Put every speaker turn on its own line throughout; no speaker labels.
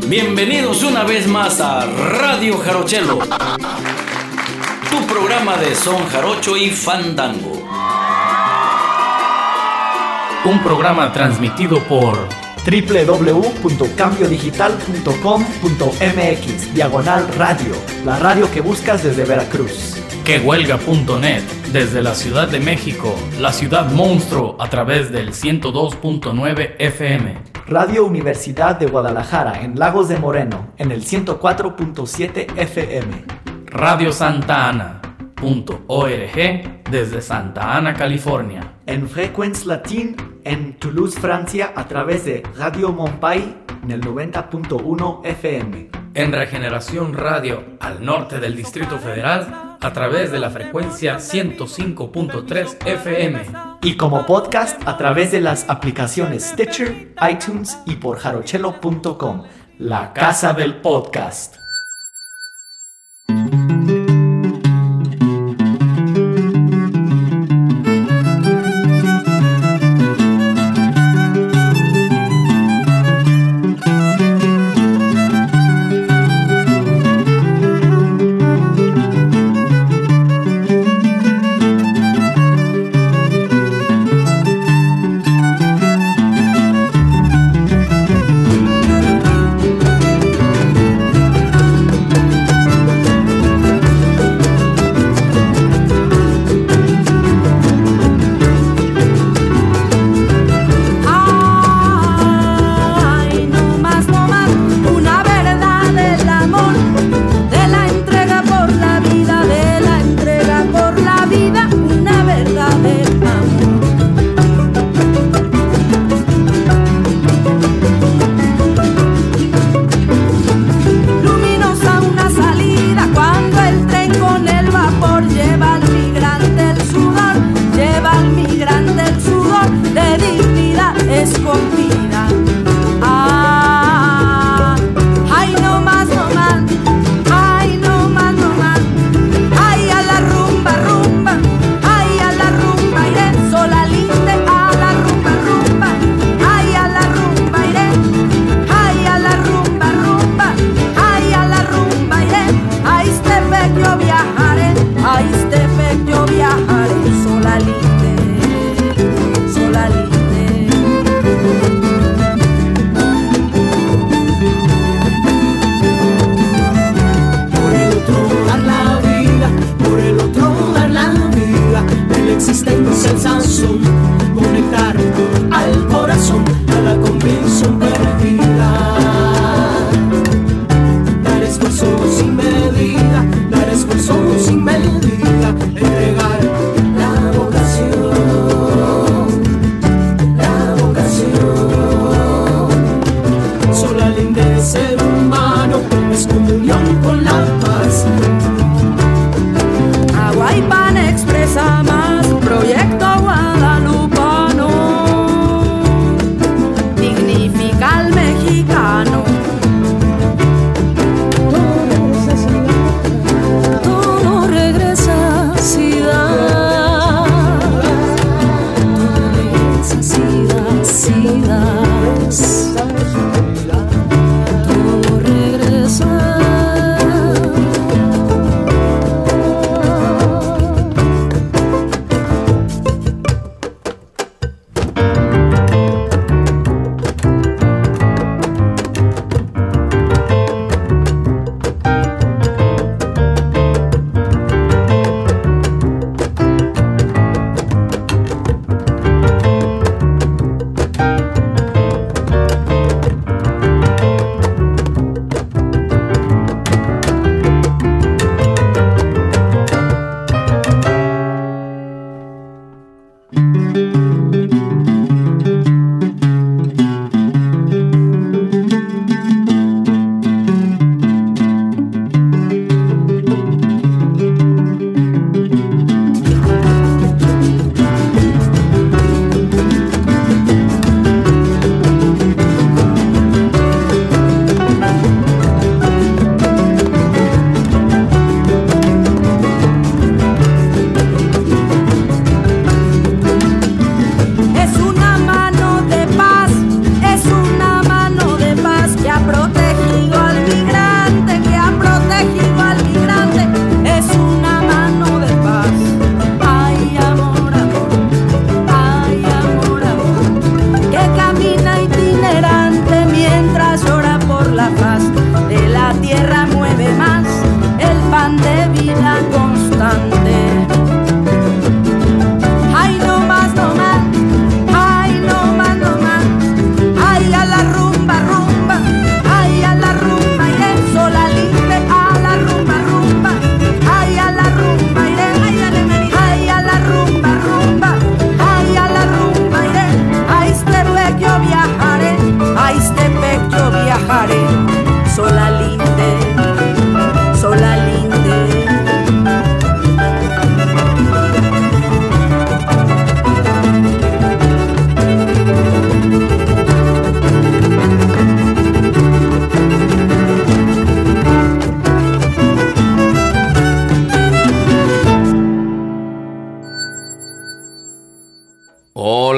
Bienvenidos una vez más a Radio Jarochelo, tu programa de son jarocho y fandango.
Un programa transmitido por
www.cambiodigital.com.mx/radio, la radio que buscas desde Veracruz.
Quehuelga.net, desde la Ciudad de México, la ciudad monstruo, a través del 102.9 FM.
Radio Universidad de Guadalajara en Lagos de Moreno, en el 104.7 FM.
Radio Santa Ana.org, desde Santa Ana, California.
En Frequenz Latin, en Toulouse, Francia, a través de Radio Montpay, en el 90.1 FM.
En Regeneración Radio, al norte del Distrito Federal, a través de la frecuencia 105.3 FM.
Y como podcast a través de las aplicaciones Stitcher, iTunes y por jarochelo.com, la casa del podcast.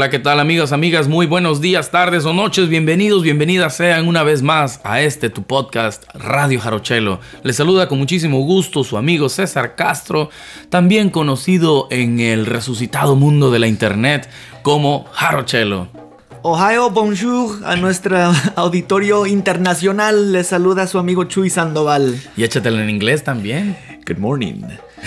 Hola, ¿qué tal amigos, amigas? Muy buenos días, tardes o noches. Bienvenidos, bienvenidas sean una vez más a tu podcast Radio Jarochelo. Les saluda con muchísimo gusto su amigo César Castro, también conocido en el resucitado mundo de la internet como Jarochelo.
Ohio, bonjour, a nuestro auditorio internacional les saluda su amigo Chuy Sandoval.
Y échatelo en inglés también.
Good morning.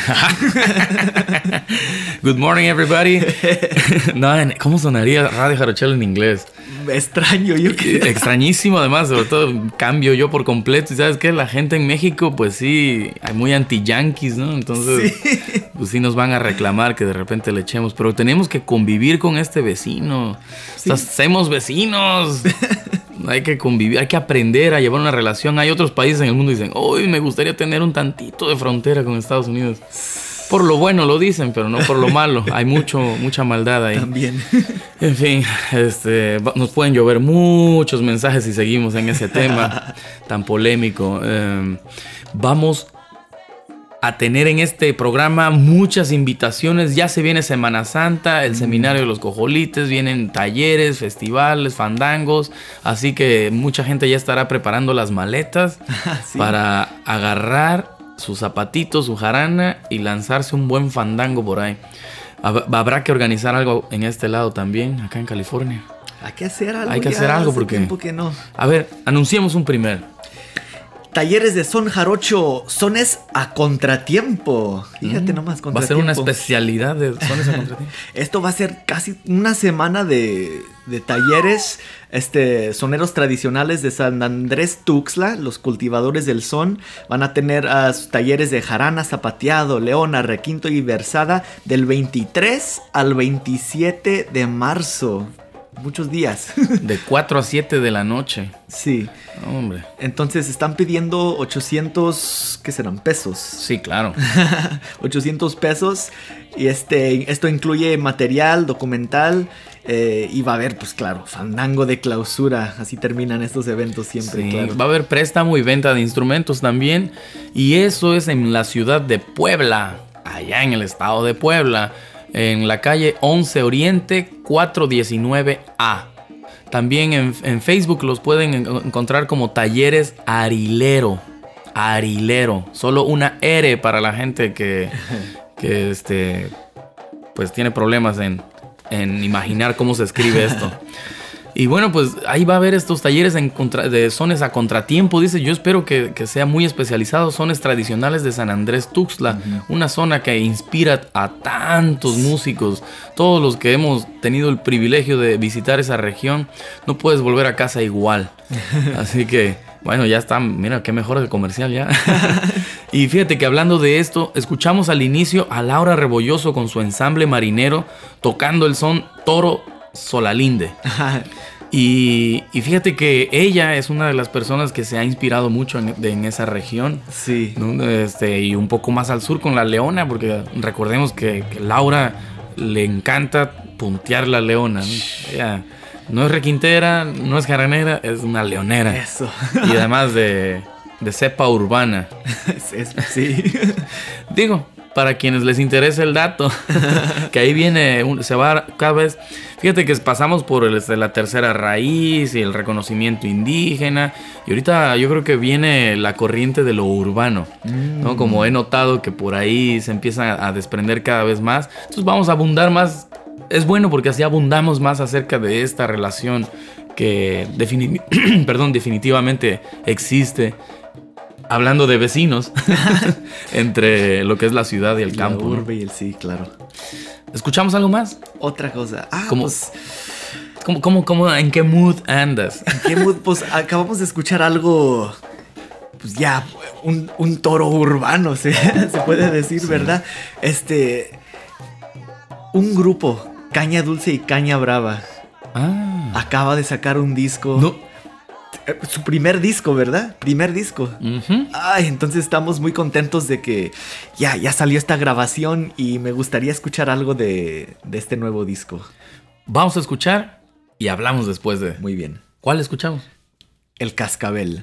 Good morning, everybody. No, ¿cómo sonaría Radio Jarochelo en inglés?
Extraño, yo creo.
Extrañísimo, además, sobre todo cambio yo por completo. Y ¿sabes qué? La gente en México, pues sí, hay muy anti-yanquis, ¿no? Entonces, sí. Pues sí nos van a reclamar que de repente le echemos. Pero tenemos que convivir con este vecino. Sí. O sea, somos vecinos. Hay que convivir, hay que aprender a llevar una relación. Hay otros países en el mundo que dicen, uy, me gustaría tener un tantito de frontera con Estados Unidos. Por lo bueno lo dicen, pero no por lo malo. Hay mucha maldad ahí.
También.
En fin, nos pueden llover muchos mensajes si seguimos en ese tema tan polémico. Vamos a tener en este programa muchas invitaciones. Ya se viene Semana Santa, el Seminario de los Cojolites, vienen talleres, festivales, fandangos, así que mucha gente ya estará preparando las maletas sí. Para agarrar sus zapatitos, su jarana y lanzarse un buen fandango por ahí. Habrá que organizar algo en este lado también, acá en California.
Hay que hacer algo.
Hay que hacer algo porque...
tiempo que no.
A ver, anunciemos un primer.
Talleres de son jarocho, sones a contratiempo. Fíjate nomás, contratiempo.
Va a ser una especialidad de sones a contratiempo.
Esto va a ser casi una semana de talleres soneros tradicionales de San Andrés Tuxtla. Los cultivadores del son van a tener sus talleres de jarana, zapateado, leona, requinto y versada del 23 al 27 de marzo. Muchos días.
De 4 a 7 de la noche.
Sí.
Hombre.
Entonces están pidiendo 800, ¿qué serán? Pesos.
Sí, claro.
800 pesos. Y esto incluye material, documental. Y va a haber, pues claro, fandango de clausura. Así terminan estos eventos siempre,
sí,
claro.
Va a haber préstamo y venta de instrumentos también. Y eso es en la ciudad de Puebla, allá en el estado de Puebla. En la calle 11 Oriente 419A. También en Facebook los pueden encontrar como Talleres Arilero. Arilero. Solo una R para la gente que pues tiene problemas en imaginar cómo se escribe esto. Y bueno, pues ahí va a haber estos talleres de sones a contratiempo. Dice, yo espero que sea muy especializado. Sones tradicionales de San Andrés Tuxtla. Uh-huh. Una zona que inspira a tantos músicos. Todos los que hemos tenido el privilegio de visitar esa región, no puedes volver a casa igual. Así que, bueno, ya está. Mira, qué mejor el comercial ya. Y fíjate que hablando de esto, escuchamos al inicio a Laura Rebolloso con su ensamble marinero tocando el son Toro Solalinde. Y fíjate que ella es una de las personas que se ha inspirado mucho en esa región.
Sí.
¿No? Y un poco más al sur con la leona, porque recordemos que Laura le encanta puntear la leona, ¿no? Ella no es requintera, no es jaranera, es una leonera.
Eso.
Y además de cepa urbana.
Sí.
Digo, para quienes les interese el dato, que ahí viene, se va cada vez. Fíjate que pasamos por la tercera raíz y el reconocimiento indígena. Y ahorita yo creo que viene la corriente de lo urbano, ¿no? Como he notado que por ahí se empieza a desprender cada vez más. Entonces vamos a abundar más. Es bueno porque así abundamos más acerca de esta relación que definitivamente existe. Hablando de vecinos, entre lo que es la ciudad y el campo.
La urbe y el sí, claro.
¿Escuchamos algo más?
Otra cosa.
Pues... ¿Cómo, ¿en qué mood andas?
¿En qué mood? Pues acabamos de escuchar algo... Pues ya, un toro urbano, se puede decir, sí. ¿Verdad? Un grupo, Caña Dulce y Caña Brava, acaba de sacar un disco...
No.
Su primer disco, ¿verdad? Primer disco.
Uh-huh.
Ay, entonces estamos muy contentos de que ya salió esta grabación y me gustaría escuchar algo de este nuevo disco.
Vamos a escuchar y hablamos después de...
Muy bien.
¿Cuál escuchamos?
El Cascabel.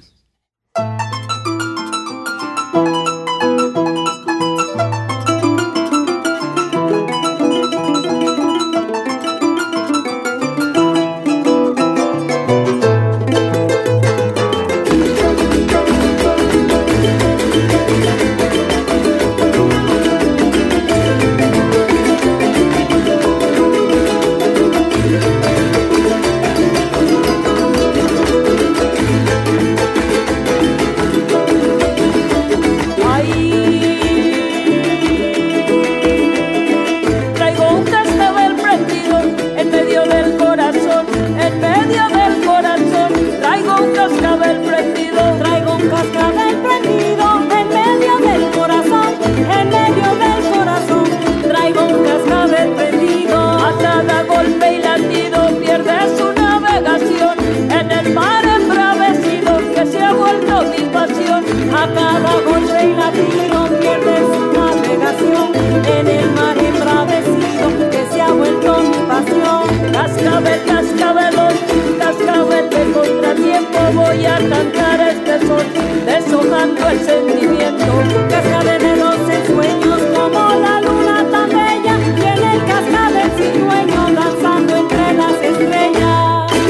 a cada golpe y latido pierde su navegación en el mar embravecido que se ha vuelto mi pasión. Cascabel, cascabelón, cascabel de contratiempo, voy a cantar a este sol, deshojando el sentimiento. Cascabel de los ensueños como la luna tan bella, y en el cascabel sin dueño danzando entre las estrellas.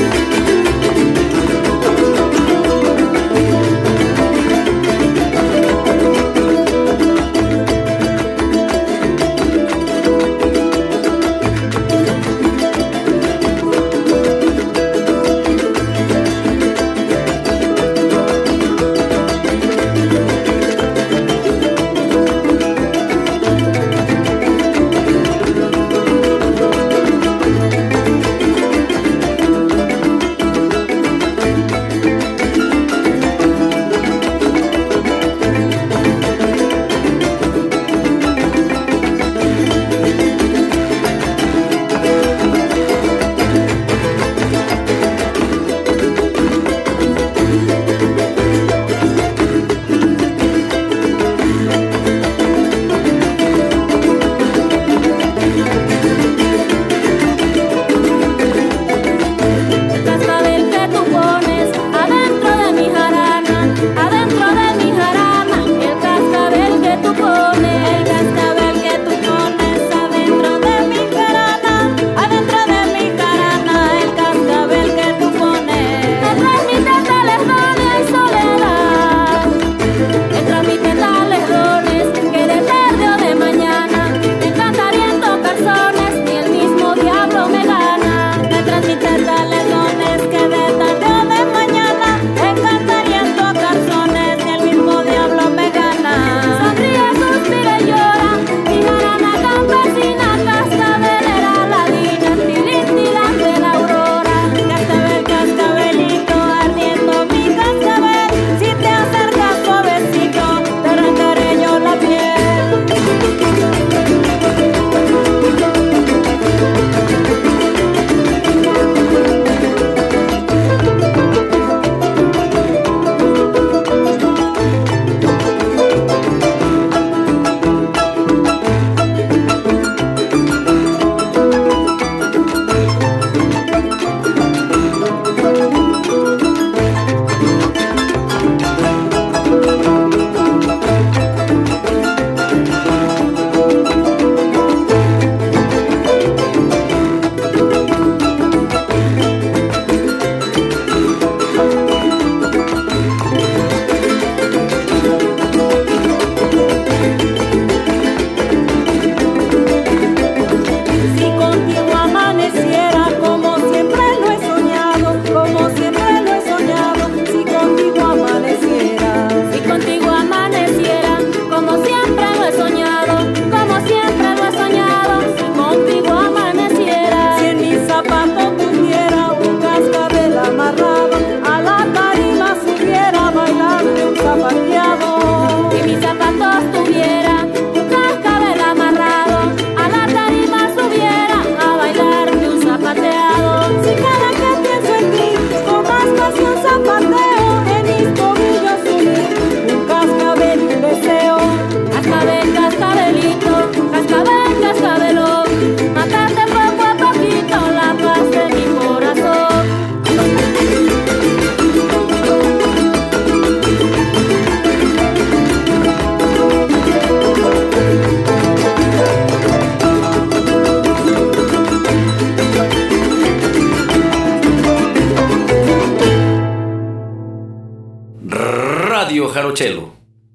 Jarochelo.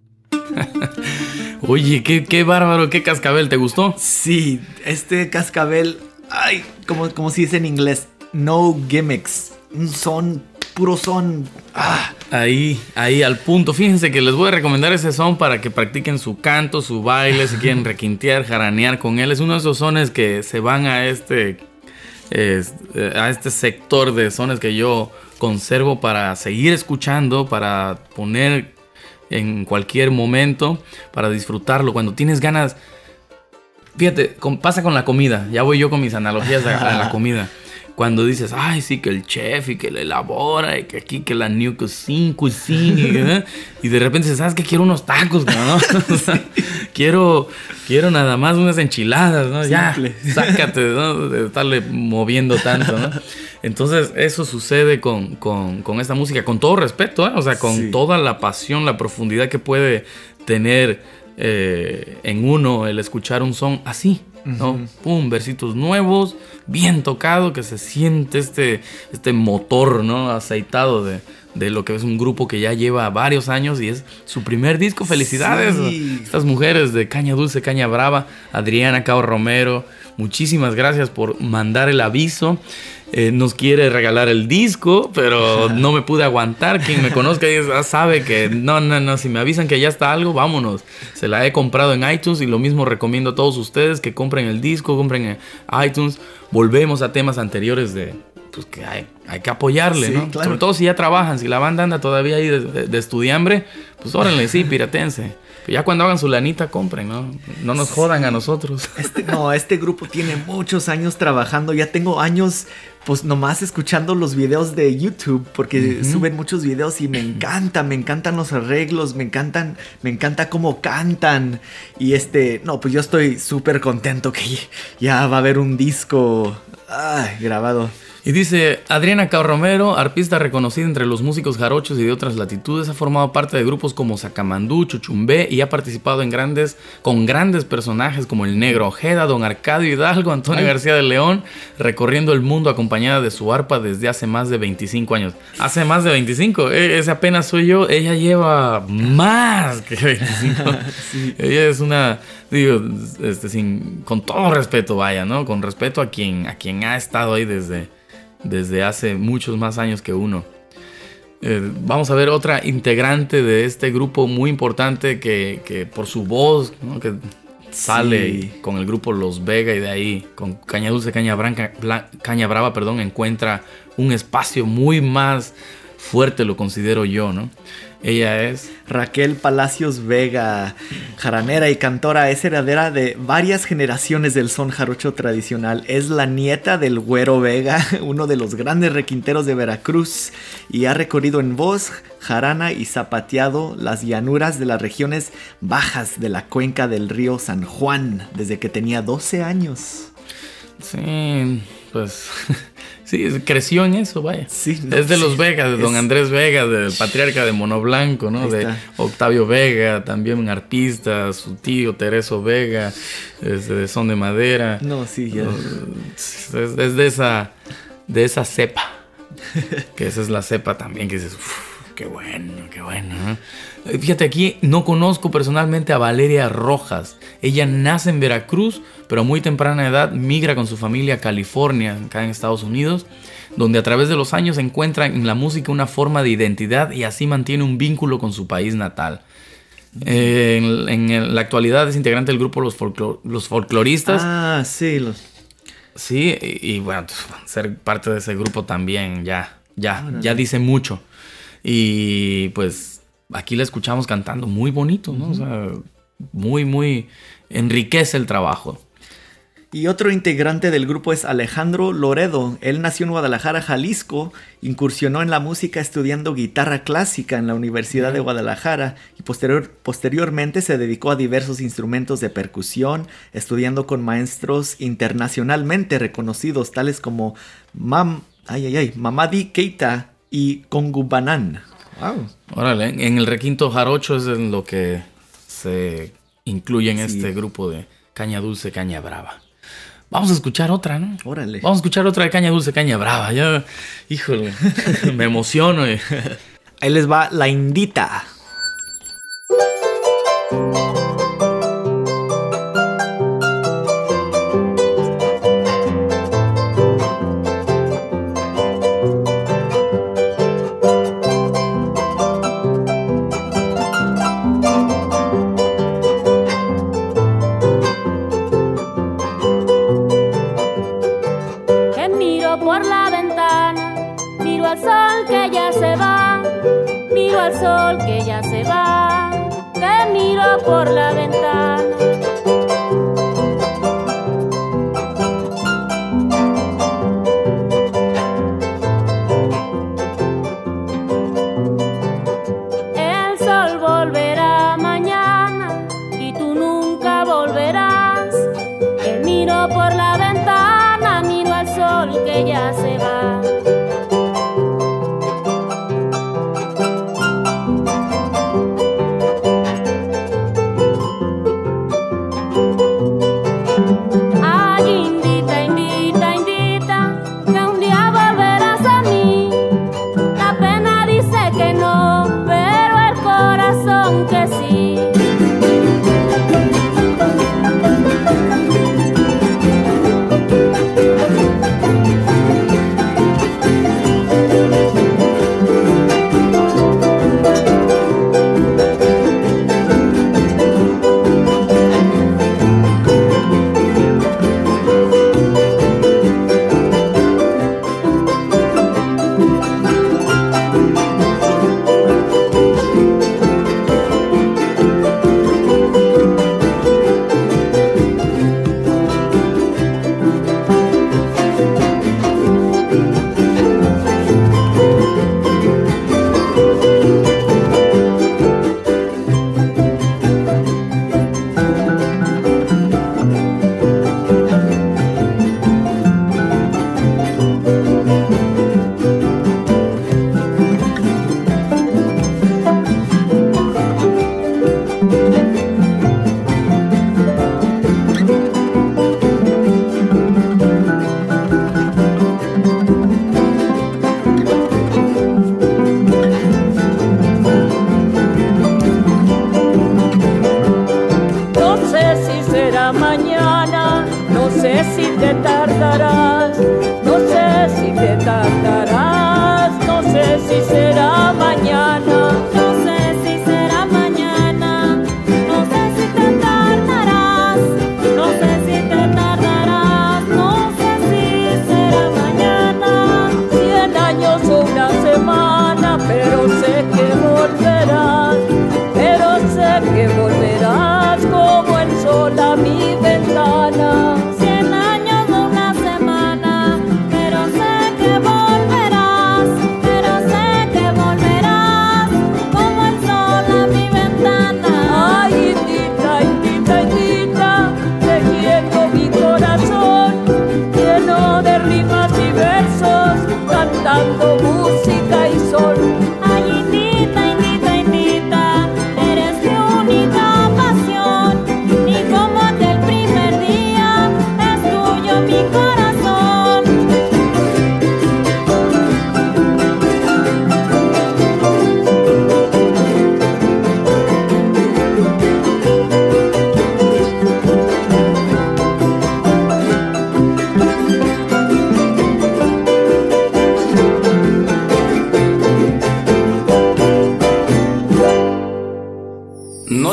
Oye, qué bárbaro, qué cascabel, ¿te gustó?
Sí, este cascabel, ay, como se dice en inglés, no gimmicks, puro son.
Ahí al punto. Fíjense que les voy a recomendar ese son para que practiquen su canto, su baile, si quieren requintear, jaranear con él. Es uno de esos sones que se van a este sector de sones que yo conservo para seguir escuchando, para poner en cualquier momento, para disfrutarlo. Cuando tienes ganas, fíjate, pasa con la comida. Ya voy yo con mis analogías a la comida. cuando dices, ay, sí, que el chef y que le elabora y que aquí que la new cuisine, y de repente dices, ¿sabes qué? Quiero unos tacos, ¿no? O sea, quiero nada más unas enchiladas, ¿no? Simple. Ya, sácate, ¿no? De estarle moviendo tanto, ¿no? Entonces, eso sucede con esta música, con todo respeto, ¿eh? O sea, con toda la pasión, la profundidad que puede tener en uno el escuchar un son así, ¿no? Pum, versitos nuevos, bien tocado, que se siente este motor, ¿no? Aceitado de lo que es un grupo que ya lleva varios años y es su primer disco. ¡Felicidades! Sí. Estas mujeres de Caña Dulce, Caña Brava, Adriana Cao Romero, muchísimas gracias por mandar el aviso. Nos quiere regalar el disco, pero no me pude aguantar. Quien me conozca ya sabe que no, si me avisan que ya está algo, vámonos. Se la he comprado en iTunes y lo mismo recomiendo a todos ustedes que compren el disco, compren en iTunes. Volvemos a temas anteriores de pues que hay que apoyarle, sí, ¿no? Claro. Sobre todo si ya trabajan, si la banda anda todavía ahí de estudiambre, pues órale, sí, piratense. Pero ya cuando hagan su lanita, compren, ¿no? No nos jodan a nosotros.
Este grupo tiene muchos años trabajando. Ya tengo años, pues nomás escuchando los videos de YouTube, porque suben muchos videos y me encantan los arreglos, me encanta cómo cantan. Y pues yo estoy súper contento que ya va a haber un disco grabado.
Y dice, Adriana Cao Romero, arpista reconocida entre los músicos jarochos y de otras latitudes, ha formado parte de grupos como Sacamandú, Chuchumbé y ha participado con grandes personajes como el Negro Ojeda, Don Arcadio Hidalgo, Antonio García de León, recorriendo el mundo acompañada de su arpa desde hace más de 25 años. Hace más de 25, ese apenas soy yo, ella lleva más que 25. Sí. Ella es una, digo, con todo respeto, vaya, ¿no? Con respeto a quien ha estado ahí desde hace muchos más años que uno. Vamos a ver otra integrante de este grupo muy importante que por su voz, ¿no? Que sale con el grupo Los Vega y de ahí con Caña Dulce, Caña Brava, encuentra un espacio muy más fuerte, lo considero yo, ¿no? Ella es
Raquel Palacios Vega, jaranera y cantora. Es heredera de varias generaciones del son jarocho tradicional. Es la nieta del Güero Vega, uno de los grandes requinteros de Veracruz, y ha recorrido en voz, jarana y zapateado las llanuras de las regiones bajas de la cuenca del río San Juan desde que tenía 12 años.
Sí, pues sí, creció en eso, vaya.
Sí,
es de los Vegas, de don Andrés Vega, del patriarca de Mono Blanco, ¿no? De Octavio Vega, también un arpista, su tío Tereso Vega, de Son de Madera.
No, sí, ya.
Es de esa cepa. Que esa es la cepa también, que dices, qué bueno, ¿no? Fíjate, aquí no conozco personalmente a Valeria Rojas. Ella nace en Veracruz, pero a muy temprana edad migra con su familia a California, acá en Estados Unidos, donde a través de los años encuentra en la música una forma de identidad y así mantiene un vínculo con su país natal. En la actualidad es integrante del grupo Los Folcloristas.
Ah, sí.
Sí, y bueno, ser parte de ese grupo también ya dice mucho. Y pues aquí la escuchamos cantando muy bonito, ¿no? O sea, muy enriquece el trabajo.
Y otro integrante del grupo es Alejandro Loredo. Él nació en Guadalajara, Jalisco, incursionó en la música estudiando guitarra clásica en la Universidad de Guadalajara y posteriormente se dedicó a diversos instrumentos de percusión, estudiando con maestros internacionalmente reconocidos tales como Mamadi Keita y Congu Banan.
Wow. Órale, en el requinto jarocho es en lo que se incluye en este grupo de Caña Dulce, Caña Brava. Vamos a escuchar otra, ¿no?
Órale.
Vamos a escuchar otra de Caña Dulce, Caña Brava. Ya, híjole, me emociono.
Ahí les va La Indita.
al sol que ya se va, te miro por la ventana.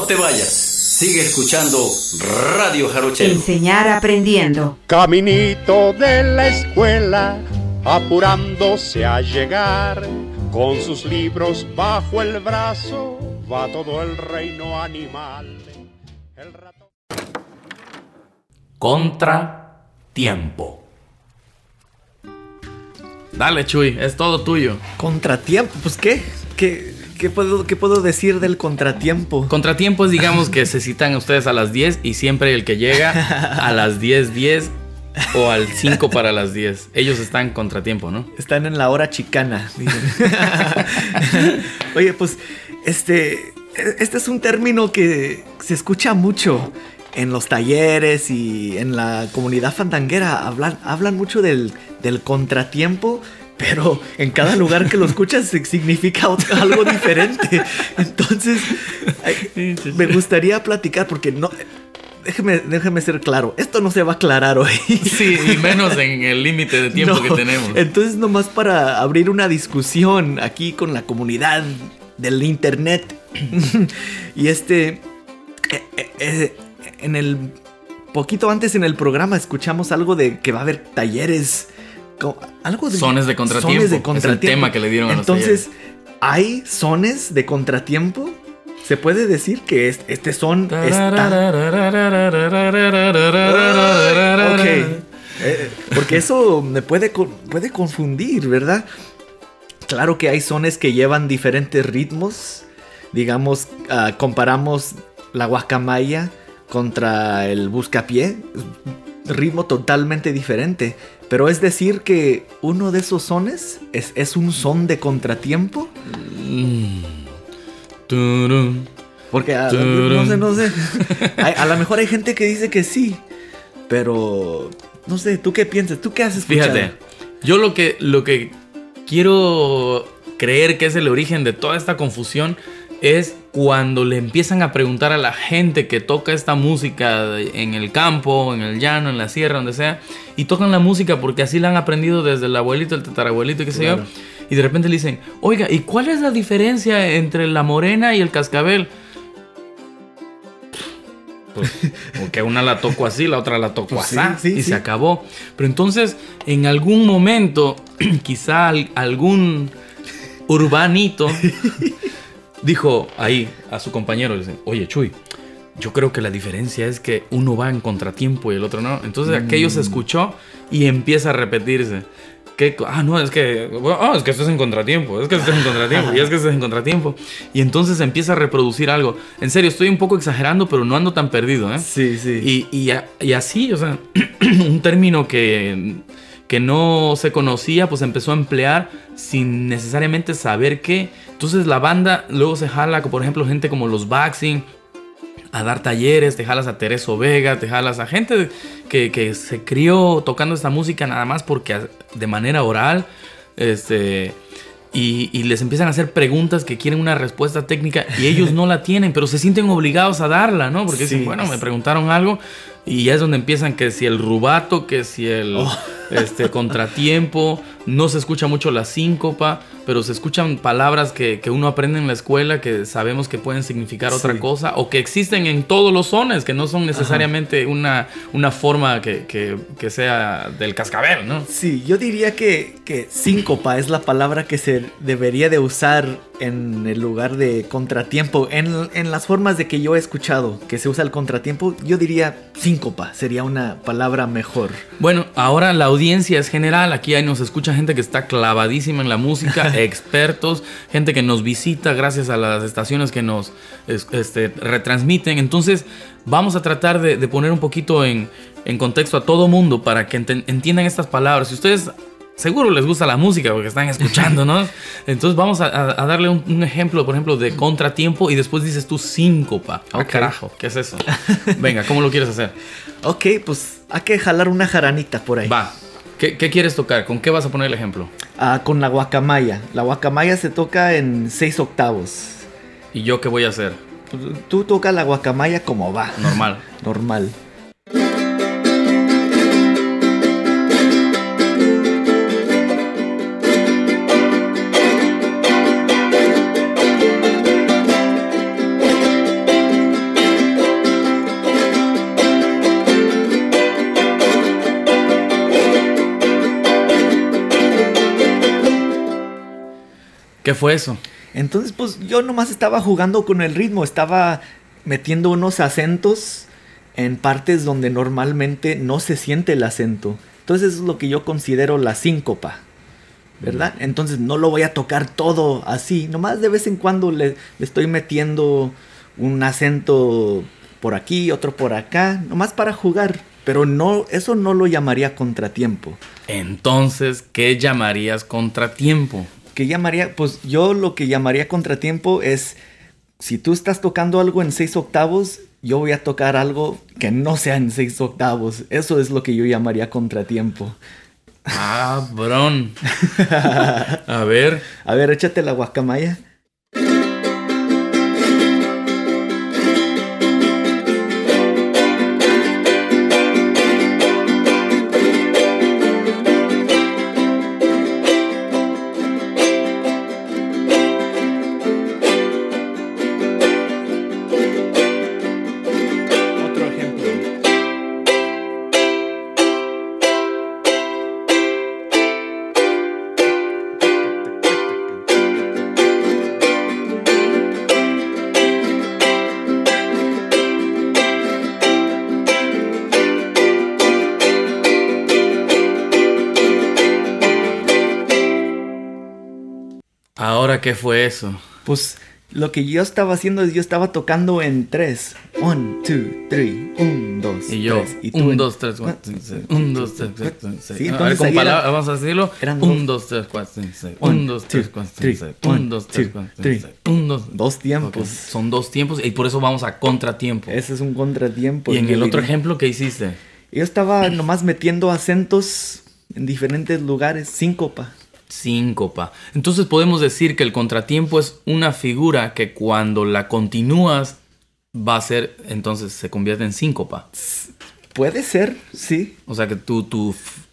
te vayas. Sigue escuchando Radio Jarochelo.
Enseñar aprendiendo.
Caminito de la escuela, apurándose a llegar, con sus libros bajo el brazo, va todo el reino animal. El ratón...
Contratiempo. Dale, Chuy, es todo tuyo.
Contratiempo, pues ¿qué puedo decir del contratiempo?
Contratiempo es, digamos, que se citan ustedes a las 10 y siempre el que llega a las 10:10 o al 5 para las 10. Ellos están en contratiempo, ¿no?
Están en la hora chicana, dicen. Oye, pues este es un término que se escucha mucho en los talleres y en la comunidad fandanguera. Hablan mucho del contratiempo, pero en cada lugar que lo escuchas significa algo diferente. Entonces, me gustaría platicar porque no... Déjeme ser claro, esto no se va a aclarar hoy.
Sí, y menos en el límite de tiempo que tenemos.
Entonces, nomás para abrir una discusión aquí con la comunidad del internet. Y en el poquito antes en el programa escuchamos algo de que va a haber talleres, algo de
sones de contratiempo. Es el tema que le dieron a los talleres.
Entonces, ¿hay sones de contratiempo? ¿Se puede decir que este son está? Ok. Porque eso me puede confundir, ¿verdad? Claro que hay sones que llevan diferentes ritmos. Digamos, comparamos la guacamaya contra el buscapié. Ritmo totalmente diferente. Pero es decir que uno de esos sones es un son de contratiempo. Porque no sé. A lo mejor hay gente que dice que sí. Pero no sé, ¿tú qué piensas? ¿Tú qué has escuchado?
Fíjate, yo lo que quiero creer que es el origen de toda esta confusión es cuando le empiezan a preguntar a la gente que toca esta música en el campo, en el llano, en la sierra, donde sea, y tocan la música porque así la han aprendido desde el abuelito, el tatarabuelito, qué sé yo, y de repente le dicen, oiga, ¿y cuál es la diferencia entre la morena y el cascabel? Pues, porque una la toco así, la otra la toco así, y se acabó. Pero entonces, en algún momento, quizá algún urbanito dijo ahí a su compañero, le dice, oye, Chuy, yo creo que la diferencia es que uno va en contratiempo y el otro no. Entonces aquello se escuchó y empieza a repetirse. Es que esto es en contratiempo, es que esto es en contratiempo, y es que esto es en contratiempo. Y entonces empieza a reproducir algo. En serio, estoy un poco exagerando, pero no ando tan perdido, ¿eh?
Sí.
Y así, o sea, un término que no se conocía, pues empezó a emplear sin necesariamente saber qué. Entonces la banda luego se jala, por ejemplo, gente como los Baxing a dar talleres, te jalas a Tereso Vega, te jalas a gente que se crió tocando esta música nada más porque de manera oral, y les empiezan a hacer preguntas que quieren una respuesta técnica y ellos no la tienen, pero se sienten obligados a darla, ¿no? Porque dicen, bueno, me preguntaron algo, y ya es donde empiezan que si el rubato, que si el contratiempo, no se escucha mucho la síncopa, pero se escuchan palabras que uno aprende en la escuela que sabemos que pueden significar otra cosa, o que existen en todos los sones, que no son necesariamente una forma que sea del cascabel, ¿no?
Sí, yo diría que síncopa es la palabra que se debería de usar en el lugar de contratiempo. En las formas de que yo he escuchado que se usa el contratiempo, yo diría síncopa sería una palabra mejor.
Bueno, ahora la audiencia es general. Aquí nos escucha gente que está clavadísima en la música, expertos, gente que nos visita gracias a las estaciones que nos retransmiten. Entonces vamos a tratar de poner un poquito en contexto a todo mundo para que entiendan estas palabras. Si ustedes seguro les gusta la música porque están escuchando, ¿no? Entonces vamos a darle un ejemplo, por ejemplo, de contratiempo, y después dices tú síncopa.
Okay.
Carajo, ¿qué es eso? Venga, ¿cómo lo quieres hacer?
Ok, pues hay que jalar una jaranita por ahí.
Va. ¿Qué quieres tocar? ¿Con qué vas a poner el ejemplo?
Con la guacamaya. La guacamaya se toca en 6 octavos.
¿Y yo qué voy a hacer?
Pues, tú tocas la guacamaya como va. Normal.
¿Qué fue eso?
Entonces, pues yo nomás estaba jugando con el ritmo, estaba metiendo unos acentos en partes donde normalmente no se siente el acento. Entonces es lo que yo considero la síncopa, ¿verdad? Entonces no lo voy a tocar todo así, nomás de vez en cuando le estoy metiendo un acento por aquí, otro por acá, nomás para jugar. Pero no, eso no lo llamaría contratiempo.
Entonces, ¿qué llamarías contratiempo?
¿Qué llamaría? Pues yo lo que llamaría contratiempo es, si tú estás tocando algo en 6 octavos, yo voy a tocar algo que no sea en 6 octavos. Eso es lo que yo llamaría contratiempo.
Ah, bron. A ver.
A ver, échate la guacamaya.
¿Ahora qué fue eso?
Pues lo que yo estaba haciendo es yo estaba tocando en 3. 1, 2, 3, 1, 2,
Y yo, 1, 2, 3, 4, 5, 6. 1, 2, 3, 4, 5, 6.
Sí,
A ver,
entonces
con
ahí
palabras,
era-
vamos a decirlo.
eran
1, 2, 3, 4, 5, 6. 1, 2, 3, 4, 5, 6. 1, 2, 3, 4, 5, 6. 1, 2.
Dos tiempos.
Son 2 tiempos y por eso vamos a contratiempo.
Ese es un contratiempo.
Y en
yo
el otro
diría.
ejemplo, ¿qué hiciste?
Yo estaba nomás metiendo acentos en diferentes lugares, síncopa.
Síncopa. Entonces podemos decir que el contratiempo es una figura que cuando la continúas va a ser, entonces se convierte en síncopa.
Puede ser, sí.
O sea que tu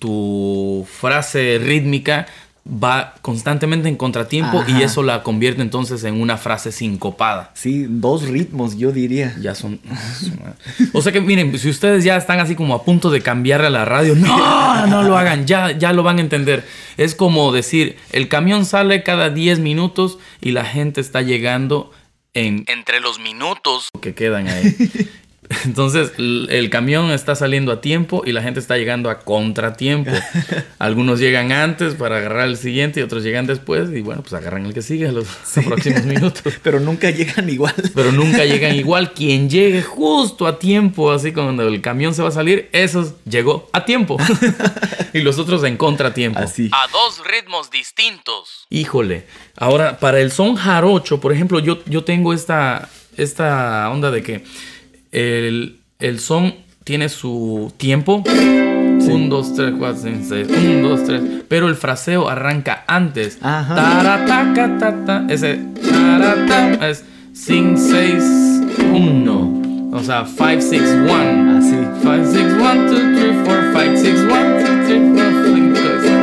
frase rítmica va constantemente en contratiempo y
Ajá.
eso la convierte entonces en una frase sincopada.
Sí, 2 ritmos, yo diría.
Ya son... O sea que miren, si ustedes ya están así como a punto de cambiarle a la radio, no lo hagan, ya lo van a entender. Es como decir, el camión sale cada 10 minutos y la gente está llegando entre los minutos que quedan ahí. Entonces el camión está saliendo a tiempo y la gente está llegando a contratiempo. Algunos llegan antes para agarrar el siguiente y otros llegan después y bueno, pues agarran el que sigue a los próximos minutos.
Pero nunca llegan igual.
Pero nunca llegan igual. Quien llegue justo a tiempo, así cuando el camión se va a salir, esos llegó a tiempo. Y los otros en contratiempo.
Así.
A 2 ritmos distintos. Híjole. Ahora, para el son jarocho, por ejemplo, yo tengo esta onda de que el son tiene su tiempo. 1, 2, 3, 4, 5, 6. 1, 2, 3. Pero el fraseo arranca antes.
Ajá.
Tarataca, tata. Ese tarata es 5, 6, 1. O sea, 5, 6, 1.
Así.
5, 6, 1, 2, 3, 4, 5, 6, 1, 2, 3, 4, 5,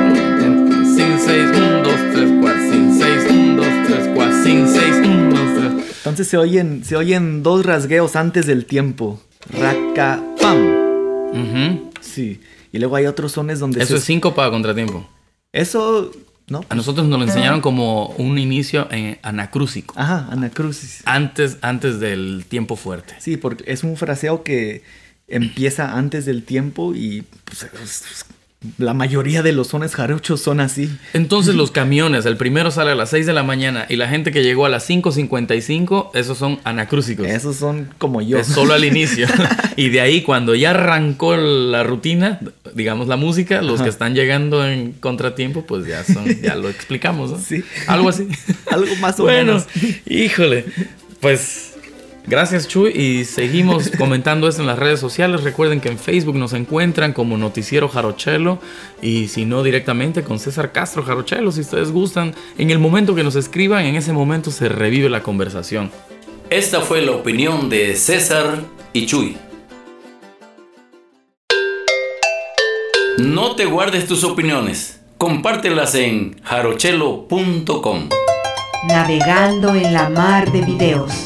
6, 1, 2, 3, 4, 5, 6, 1, 2, 3, 4, 5, 6, 1, 2, 3.
Entonces se oyen 2 rasgueos antes del tiempo. Raca, pam.
Ujú.
Sí. Y luego hay otros sones donde
Eso es síncopa o contratiempo.
Eso, ¿no?
A nosotros nos lo enseñaron como un inicio anacrúsico.
Ajá, anacrusis.
Antes del tiempo fuerte.
Sí, porque es un fraseo que empieza antes del tiempo y pues, la mayoría de los sones jarochos son así.
Entonces los camiones, el primero sale a las 6 de la mañana y la gente que llegó a las 5:55, esos son anacrúsicos.
Esos son como yo.
Es solo al inicio. Y de ahí, cuando ya arrancó la rutina, digamos la música, los que están llegando en contratiempo, pues ya lo explicamos, ¿no?
Sí.
Algo así.
Algo más o
Bueno,
menos.
híjole. Pues gracias, Chuy. Y seguimos comentando esto en las redes sociales. Recuerden que en Facebook nos encuentran como Noticiero Jarochelo. Y si no, directamente con César Castro Jarochelo. Si ustedes gustan, en el momento que nos escriban, en ese momento se revive la conversación.
Esta fue la opinión de César y Chuy. No te guardes tus opiniones. Compártelas en jarochelo.com.
Navegando en la mar de videos.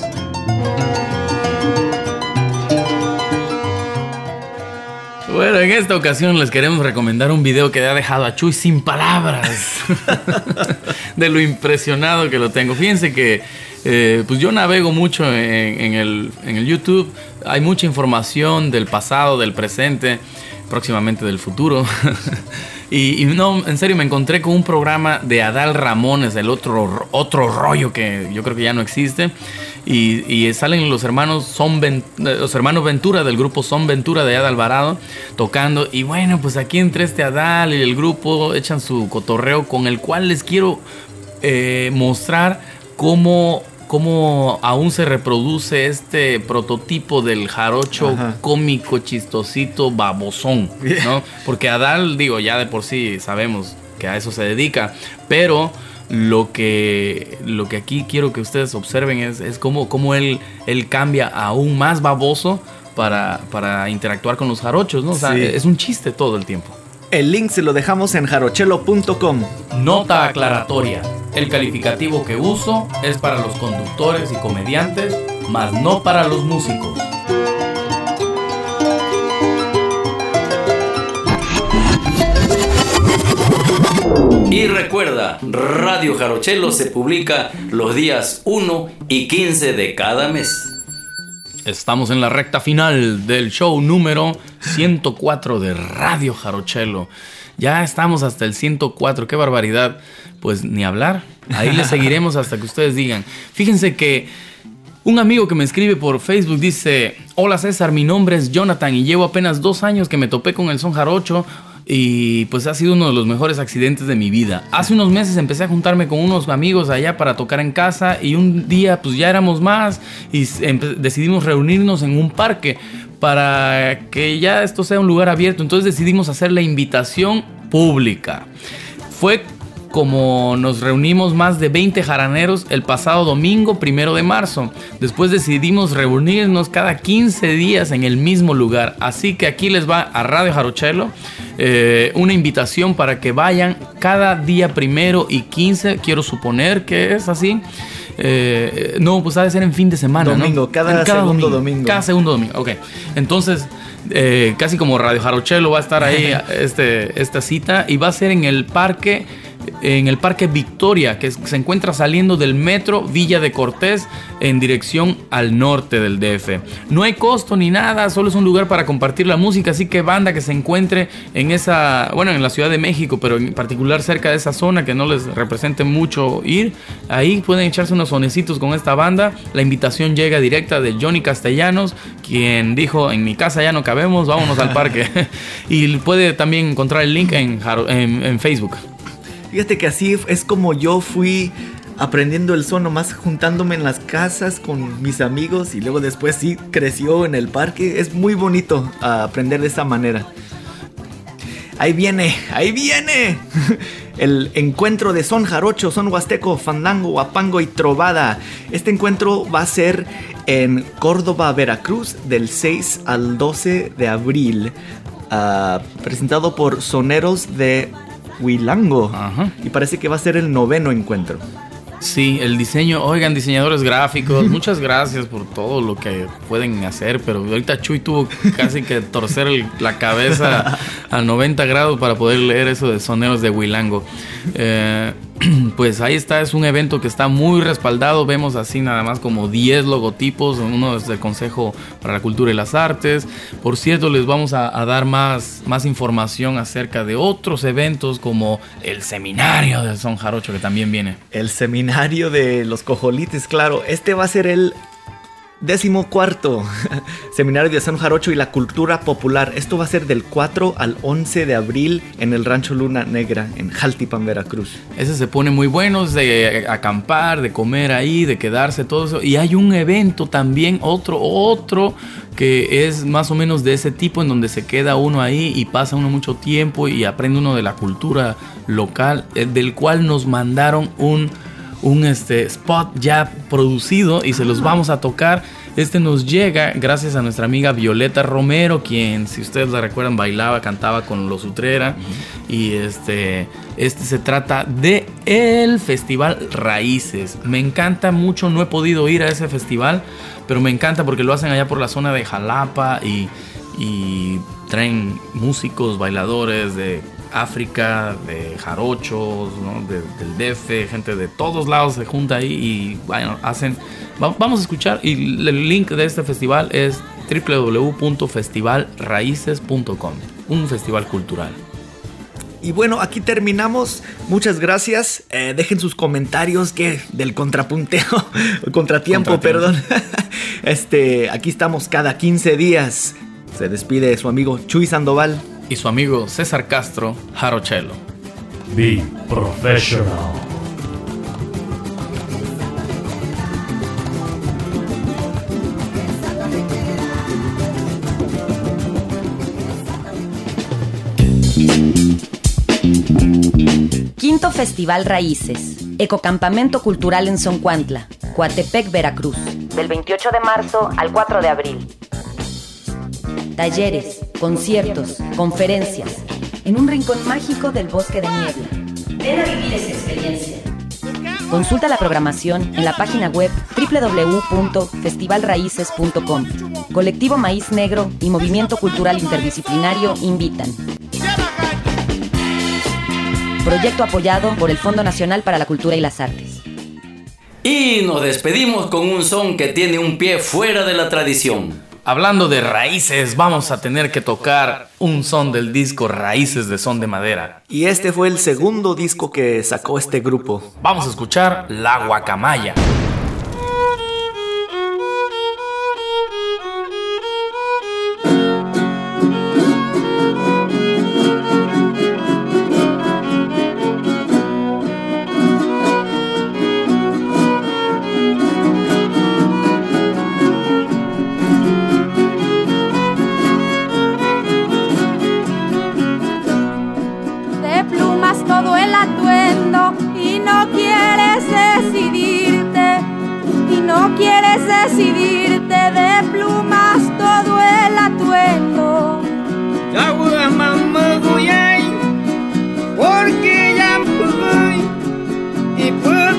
Bueno, en esta ocasión les queremos recomendar un video que ha dejado a Chuy sin palabras de lo impresionado que lo tengo. Fíjense que pues yo navego mucho en el YouTube. Hay mucha información del pasado, del presente, próximamente del futuro. Y no, en serio, me encontré con un programa de Adal Ramones, el otro rollo que yo creo que ya no existe. Y salen los hermanos Ventura del grupo Son Ventura de Adal Alvarado tocando. Y bueno, pues aquí entre Adal y el grupo echan su cotorreo, con el cual les quiero mostrar cómo aún se reproduce este prototipo del jarocho. Ajá. Cómico, chistosito, babosón, ¿no? Porque Adal, digo, ya de por sí sabemos que a eso se dedica, pero lo que aquí quiero que ustedes observen es cómo él cambia aún más baboso para interactuar con los jarochos, ¿no? O sea, sí, es un chiste todo el tiempo.
El link se lo dejamos en jarochelo.com.
Nota aclaratoria: el calificativo que uso es para los conductores y comediantes, mas no para los músicos.
Y recuerda, Radio Jarochelo se publica los días 1 y 15 de cada mes.
Estamos en la recta final del show número 104 de Radio Jarochelo. Ya estamos hasta el 104, qué barbaridad. Pues ni hablar, ahí le seguiremos hasta que ustedes digan. Fíjense que un amigo que me escribe por Facebook dice: hola César, mi nombre es Jonathan y llevo apenas 2 años que me topé con el son jarocho. Y pues ha sido uno de los mejores accidentes de mi vida. Hace unos meses empecé a juntarme con unos amigos allá para tocar en casa. Y un día pues ya éramos más y decidimos reunirnos en un parque para que ya esto sea un lugar abierto. Entonces decidimos hacer la invitación pública. Fue como nos reunimos más de 20 jaraneros el pasado domingo 1 de marzo. Después decidimos reunirnos cada 15 días en el mismo lugar. Así que aquí les va a Radio Jarochelo una invitación para que vayan cada día 1 y 15. Quiero suponer que es así. No, pues ha de ser en fin de semana,
domingo, ¿no? Cada segundo domingo.
Cada segundo domingo, ok. Entonces, casi como Radio Jarochelo va a estar ahí esta cita. Y va a ser en el Parque Victoria, que se encuentra saliendo del metro Villa de Cortés en dirección al norte del DF. No hay costo ni nada, solo es un lugar para compartir la música, así que banda que se encuentre en en la Ciudad de México, pero en particular cerca de esa zona que no les represente mucho ir, ahí pueden echarse unos sonecitos con esta banda. La invitación llega directa de Johnny Castellanos, quien dijo: en mi casa ya no cabemos, vámonos al parque. Y puede también encontrar el link en Facebook.
Fíjate que así es como yo fui aprendiendo el son, nomás juntándome en las casas con mis amigos, y luego después sí creció en el parque. Es muy bonito aprender de esa manera. Ahí viene el encuentro de son jarocho, son huasteco, fandango, huapango y trovada. Este encuentro va a ser en Córdoba, Veracruz, del 6 al 12 de abril, presentado por Soneros de Huilango. Ajá. Y parece que va a ser el 9º encuentro.
Sí, el diseño, oigan, diseñadores gráficos, muchas gracias por todo lo que pueden hacer, pero ahorita Chuy tuvo casi que torcer la cabeza a 90 grados para poder leer eso de Soneros de Huilango. Pues ahí está, es un evento que está muy respaldado. Vemos así nada más como 10 logotipos. Uno es del Consejo para la Cultura y las Artes. Por cierto, les vamos a dar más información acerca de otros eventos, como el seminario del son jarocho, que también viene.
El seminario de los cojolites, claro. Este va a ser el 14º Seminario de Son Jarocho y la Cultura Popular. Esto va a ser del 4 al 11 de abril en el Rancho Luna Negra, en Jaltipan, Veracruz.
Ese se pone muy bueno, es de acampar, de comer ahí, de quedarse, todo eso. Y hay un evento también, otro que es más o menos de ese tipo, en donde se queda uno ahí y pasa uno mucho tiempo y aprende uno de la cultura local, del cual nos mandaron un spot ya producido y se los vamos a tocar. Nos llega gracias a nuestra amiga Violeta Romero, quien, si ustedes la recuerdan, bailaba, cantaba con Los Utrera. Y se trata de el Festival Raíces. Me encanta mucho, no he podido ir a ese festival, pero me encanta porque lo hacen allá por la zona de Jalapa y traen músicos, bailadores de África, de jarochos, ¿no? Del DF, gente de todos lados se junta ahí y bueno, vamos a escuchar. Y el link de este festival es www.festivalraices.com, un festival cultural.
Y bueno, aquí terminamos. Muchas gracias. Dejen sus comentarios del contratiempo, perdón. Aquí estamos cada 15 días. Se despide su amigo Chuy Sandoval
y su amigo César Castro, Jarochelo.
Be professional.
Quinto Festival Raíces, Ecocampamento Cultural en Zoncuantla, Coatepec, Veracruz, del 28 de marzo al 4 de abril. Talleres, conciertos, conferencias, en un rincón mágico del Bosque de Niebla. Ven a vivir esa experiencia. Consulta la programación en la página web www.festivalraices.com. Colectivo Maíz Negro y Movimiento Cultural Interdisciplinario invitan. Proyecto apoyado por el Fondo Nacional para la Cultura y las Artes.
Y nos despedimos con un son que tiene un pie fuera de la tradición.
Hablando de raíces, vamos a tener que tocar un son del disco Raíces de Son de Madera.
Y este fue el segundo disco que sacó este grupo.
Vamos a escuchar La Guacamaya.
Decidirte de plumas todo el atuendo. Porque ya y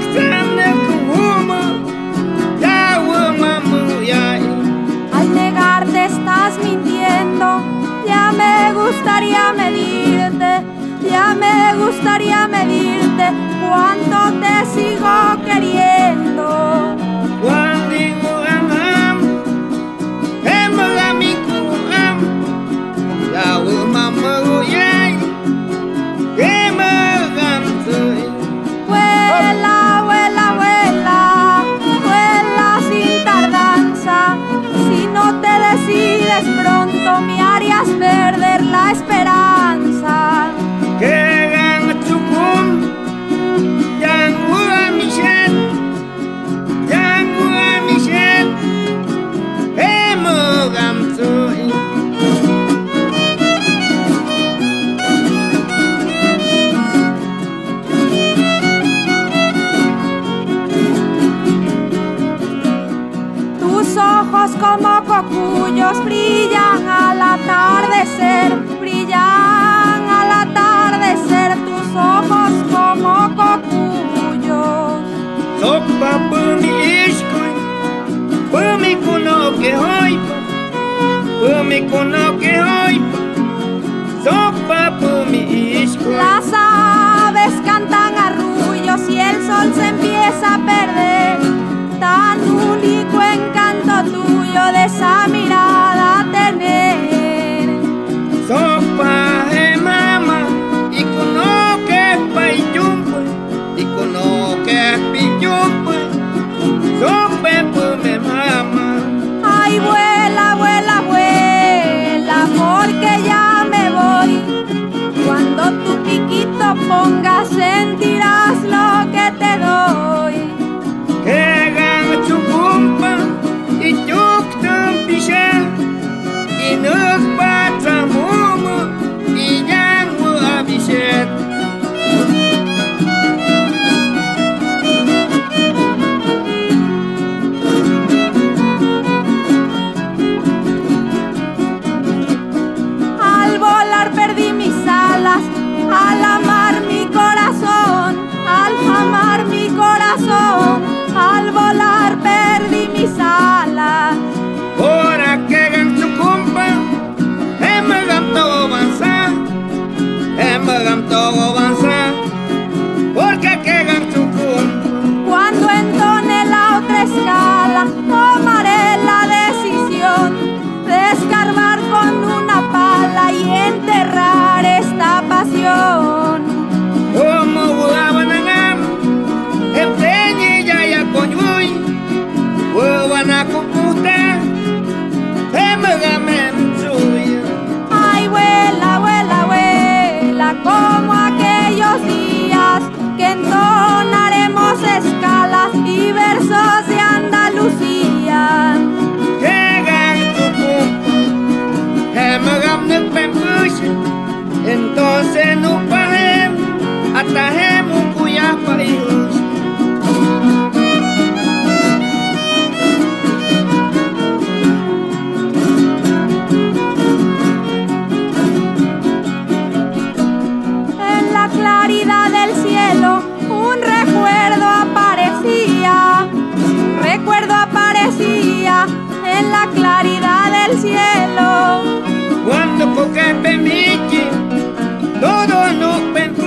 al negarte estás mintiendo. Ya me gustaría medirte, ya me gustaría medirte cuánto te sigo queriendo. Vuela, vuela, vuela, vuela sin tardanza. Si no te decides pronto me harías perder la esperanza. Ojos como cocuyos brillan al atardecer, brillan al atardecer tus ojos como cocuyos. Sopa pumi ishkoy, pumi kuno que hoy, pumi kuno que hoy, sopa pumi ishkoy. Las aves cantan arrullos y el sol se empieza a perder. Tan único encanto tuyo de esa mirada tener. Sopa de mama y cono que es payumpo y cono que es pillumpo. Sopa de mama. Ay, vuela, vuela, vuela, porque ya me voy. Cuando tu piquito ponga sentirás lo que te doy. Que gana tu compa y yo también. ríos de Andalucía.
Entonces no paremos, atajemos cuyas parejas.
En la claridad del cielo un recuerdo aparecía en la claridad del cielo.
Cuando porque permite, todo nos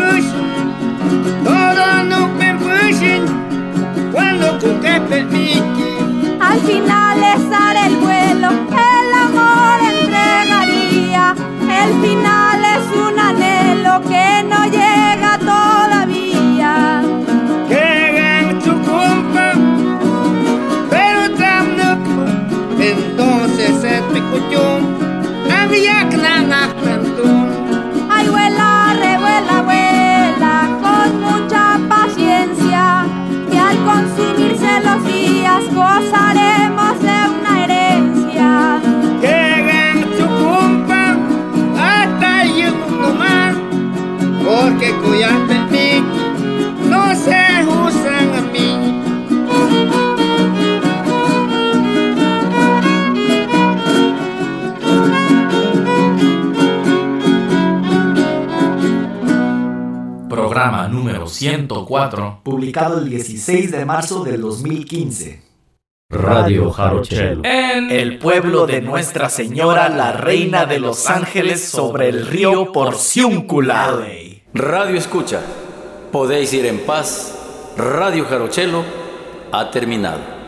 permite, cuando porque permite.
Al finalizar el vuelo, el amor entregaría. El final es un anhelo que no llega todavía.
Que tu compa, pero tampoco. Entonces se te escuchó, había clana cantón.
Ay, vuela, revuela, vuela, con mucha paciencia, que al consumirse los días gozaremos de una herencia.
Que tu compa, hasta yo no más, porque cuyas permite no se usan a mí.
Programa número 104,
publicado el 16 de marzo del 2015.
Radio Jarochelo.
En el pueblo de Nuestra Señora, la Reina de los Ángeles, sobre el río Porciúncula.
Radio Escucha. Podéis ir en paz. Radio Jarochelo ha terminado.